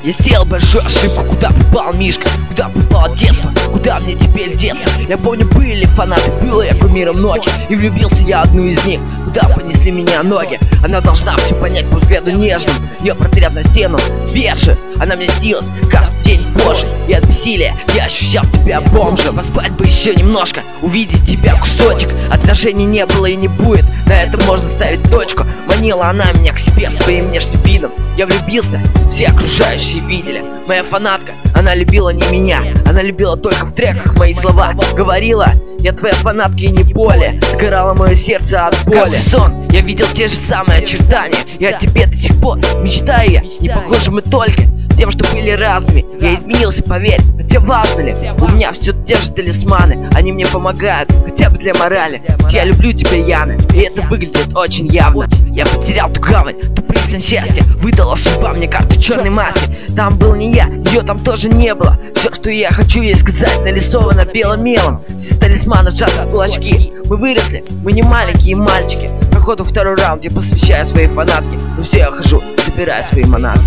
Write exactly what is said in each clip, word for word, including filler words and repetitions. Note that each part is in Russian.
Я сделал большую ошибку, куда пропал Мишка, куда пропало детство, куда мне теперь деться? Я помню, были фанаты, было я кумиром ночи, и влюбился я в одну из них, куда понесли меня ноги. Она должна все понять по взгляду нежным, ее портрет на стену вешаю, она мне снилась каждый день позже. И от бессилия я ощущал себя бомжем. Поспать бы еще немножко, увидеть тебя кусочек. Отношений не было и не будет, на этом можно ставить точку. Манила она меня к себе своим внешним видом. Я влюбился, все окружающие видели. Моя фанатка, она любила не меня, она любила только в треках мои слова. Говорила, я твоя фанатка и не более. Сгорало мое сердце от боли. Как сон, я видел те же самые очертания. Я о тебе до сих пор мечтаю, я не похожи мы только тем, что были разными. Я изменился, поверь, хотя важно ли? У меня все те же талисманы, они мне помогают, хотя бы для морали. Я люблю тебя, Яна, и это выглядит очень явно. Я потерял ту гавань, ту пристань счастья. Выдала судьба мне карту черной масти. Там был не я, ее там тоже не было. Все, что я хочу ей сказать, нарисовано белым мелом. Все талисманы сжаты в кулачки. Мы выросли, мы не маленькие мальчики. Проходу второй раунд я посвящаю своей фанатке. Но все я хожу, забираю свои манатки.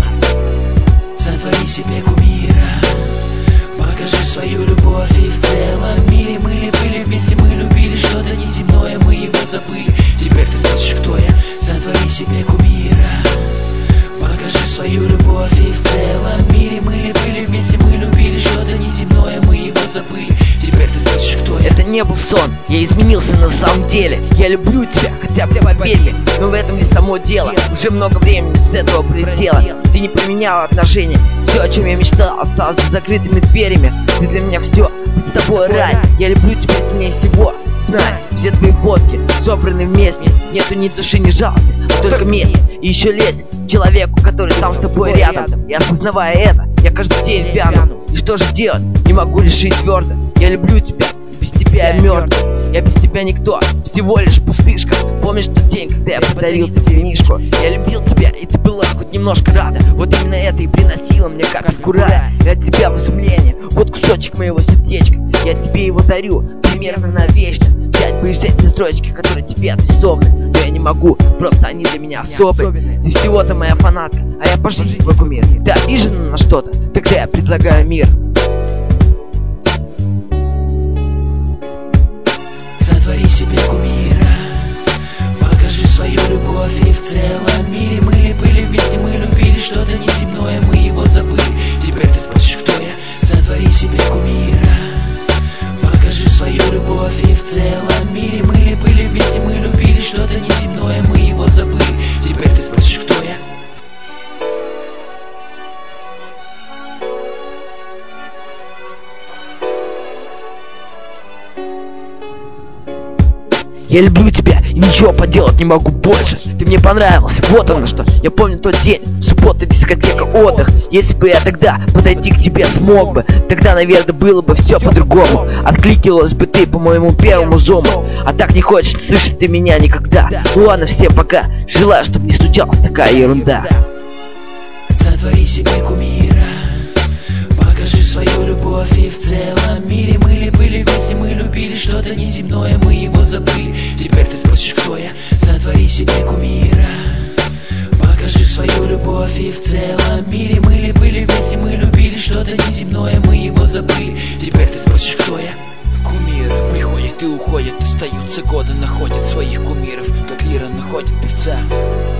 Сотвори себе кумира, покажи свою любовь, и в целом мире мы ли были вместе, мы любили что-то неземное, мы его забыли. Теперь ты спросишь, кто я? Сотвори себе кумира, покажи свою любовь, и в целом мире мы ли были вместе, мы любили что-то неземное, мы его забыли. Теперь ты спросишь, кто я? Это не был сон, я изменился на самом деле. Я люблю тебя, хотя бы поверь мне, но в этом не само дело. Уже много времени с этого прилетело. Ты не поменяла отношения, все, о чем я мечтал, осталось за закрытыми дверями. Ты для меня все, быть с тобой рай. Я люблю тебя сильнее всего. Знай, все твои фотки собраны вместе. Нету ни души, ни жалости, а только месть. И еще лезь к человеку, который там с тобой рядом. И осознавая это, я каждый день вяну. И что же делать? Не могу решить твердо. Я люблю тебя, без тебя я мертв. Я без тебя никто, всего лишь пустышка. Помнишь тот день, когда я подарил тебе Мишку? Я любил тебя, и ты была хоть немножко рада. Вот именно это и приносило мне капельку рая. И от тебя в изумление, вот кусочек моего сердечка. Я тебе его дарю, примерно навечно. Взять бы из эти строчки, которые тебе отрисованы. Но я не могу, просто они для меня особые. Ты всего-то моя фанатка, а я по жизни твой кумир. Ты обижена на что-то? Тогда я предлагаю мир. Сотвори себе кумира, покажи свою любовь, и в целом мире мы ли были вместе, мы любили что-то неземное, мы его забыли. Теперь ты спросишь, кто я? Сотвори себе кумира, покажи свою любовь, и в целом мире мы ли были вместе, мы любили что-то неземное, мы его забыли. Теперь ты спросишь, кто я? Я люблю тебя и ничего поделать не могу больше. Ты мне понравился, вот оно что. Я помню тот день, суббота, дискотека, отдых. Если бы я тогда подойти к тебе смог бы, тогда, наверное, было бы все по-другому. Откликивалась бы ты по моему первому зуму. А так не хочешь слышать ты меня никогда. Ладно, всем пока. Желаю, чтобы не случалась такая ерунда. Сотвори себе кумира, покажи свою любовь, и в целом мире мы ли были вместе, мы любили что-то неземное, мы его забыли. Теперь ты спросишь, кто я? Сотвори себе кумира, покажи свою любовь, и в целом мире мы ли были вместе, мы любили что-то неземное, мы его забыли. Теперь ты спросишь, кто я? Кумиры приходят и уходят, остаются годы, находят своих кумиров, как лира находит певца.